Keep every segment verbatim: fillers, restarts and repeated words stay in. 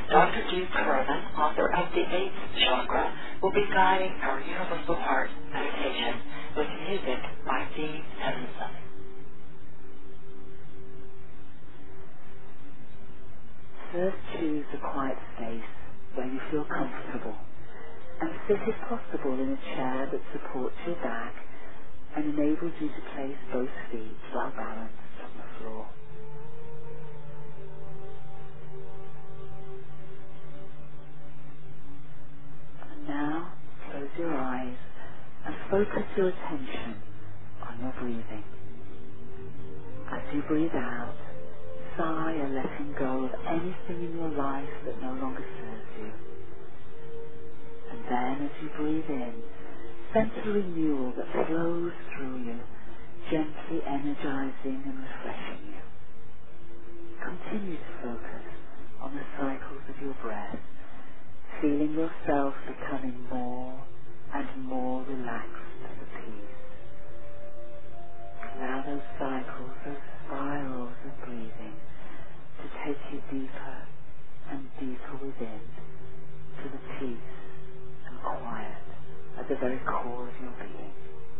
Doctor Duke Herman, author of The Eighth Chakra, will be guiding our Universal Heart meditation with music by Dean Henderson. First, choose a quiet space where you feel comfortable, and sit if possible in a chair that supports your back and enables you to place both feet well balanced on the floor. And now, close your eyes and focus your attention on your breathing. As you breathe out, sigh a letting go of anything in your life that no longer serves you. And then, as you breathe in, sense a renewal that flows through you, gently energizing and refreshing you. Continue to focus on the cycles of your breath, feeling yourself becoming more and more relaxed and at peace. Allow those cycles, those spirals of breathing to take you deeper and deeper within to the peace and quiet at the very core of your being.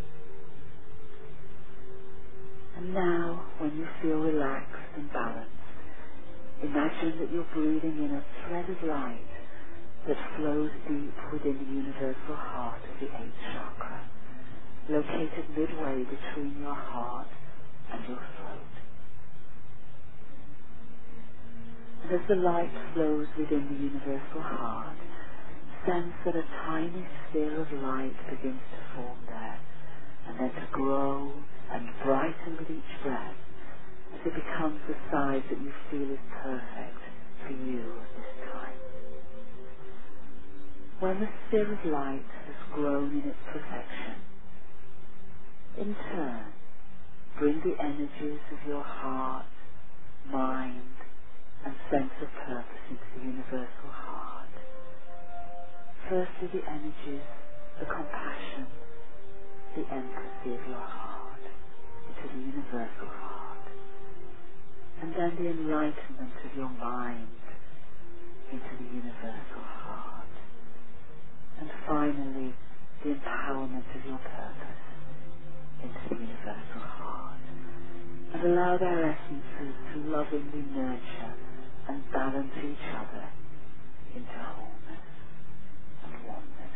And now, when you feel relaxed and balanced, imagine that you're breathing in a thread of light that flows deep within the universal heart of the eighth chakra, located midway between your heart and your throat. And as the light flows within the universal heart, sense that a tiny sphere of light begins to form there, and then to grow and brighten with each breath as it becomes the size that you feel is perfect for you at this time. When the sphere of light has grown in its perfection, in turn, bring the energies of your heart, mind, and sense of purpose into the universal heart. Firstly, the energies, the compassion, the empathy of your heart into the universal heart. And then the enlightenment of your mind into the universal heart. And finally, the empowerment of your purpose into the universal heart. And allow their essences to lovingly nurture and balance each other into wholeness and oneness.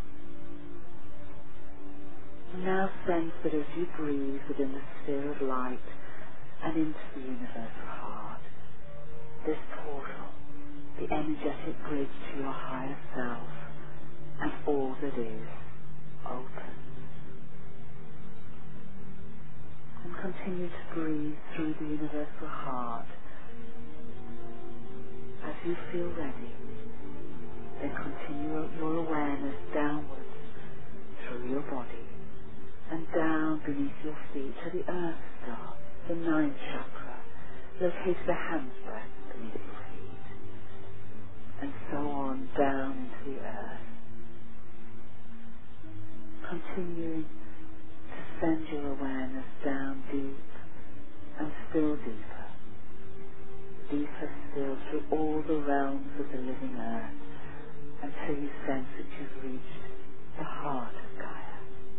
And now sense that as you breathe within the sphere of light and into the universal heart, this portal, the energetic bridge to your higher self, and all that is, open. And continue to breathe through the universal heart. As you feel ready, then continue your awareness downwards through your body and down beneath your feet to the earth star, the ninth chakra, located a hand's breadth beneath your feet, and so on down into the earth. Continuing to send your awareness down deep and still deeper, deeper still through all the realms of the living earth until you sense that you've reached the heart of Gaia.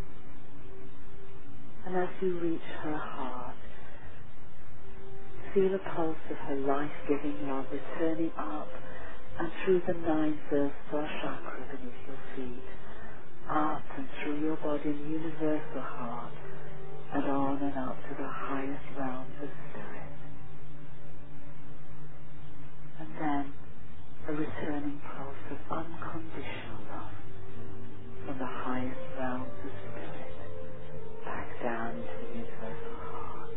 And as you reach her heart, feel a pulse of her life-giving love returning up and through the ninth earth star chakra beneath your feet, up and through your body in the universal heart, and on and up to the highest realms of spirit. And then a returning pulse of unconditional love from the highest realms of spirit back down into the universal heart.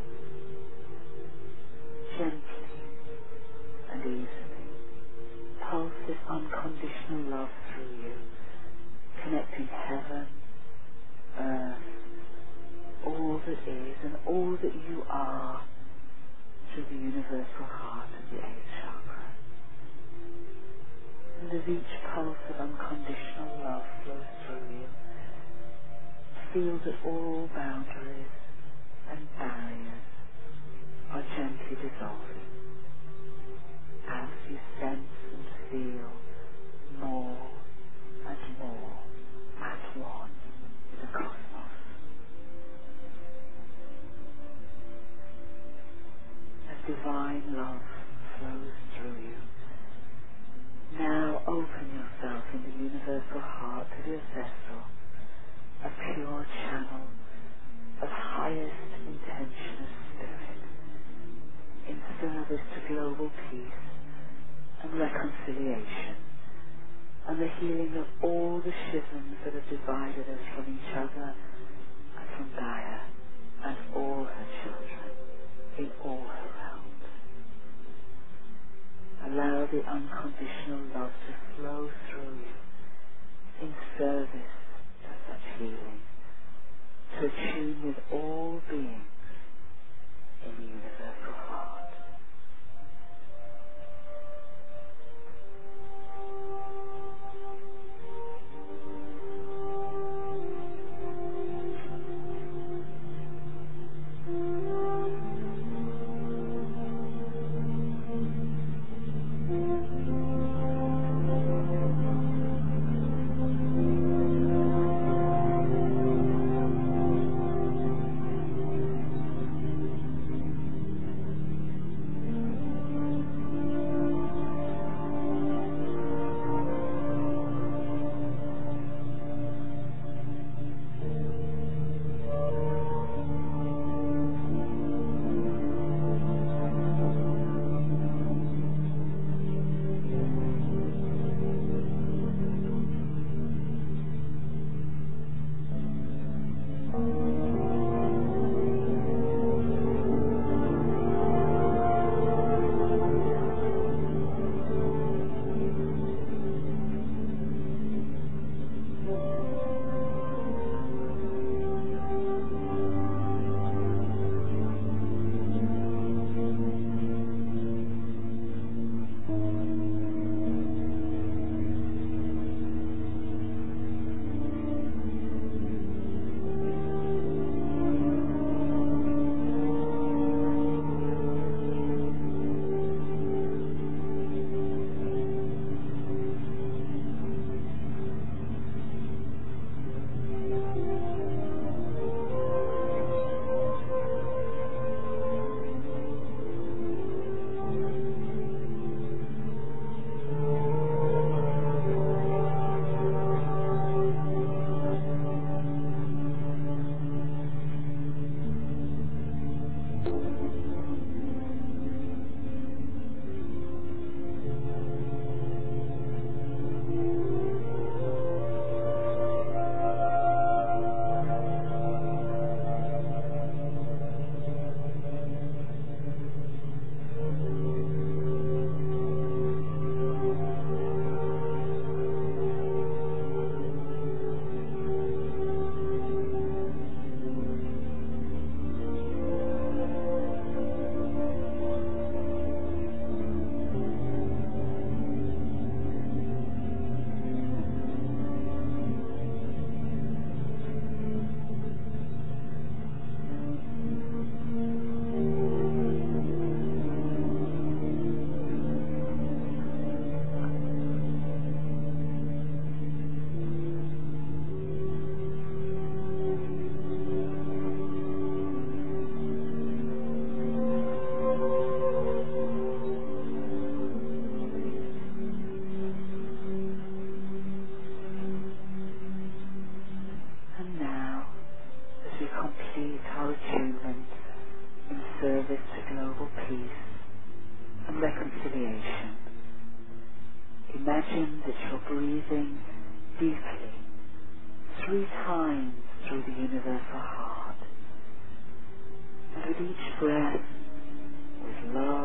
Gently and easily pulse this unconditional love through you, connecting heaven, earth, all that is and all that you are through the universal heart of the eighth chakra. And as each pulse of unconditional love flows through you, feel that all boundaries and barriers are gently dissolving as you sense and reconciliation and the healing of all the schisms that have divided us from each other and from Gaia and all her children in all her realms. Allow the unconditional love to flow through you in service to such healing, to attune with all beings in the universal heart. Reconciliation. Imagine that you're breathing deeply three times through the universal heart, and with each breath, with love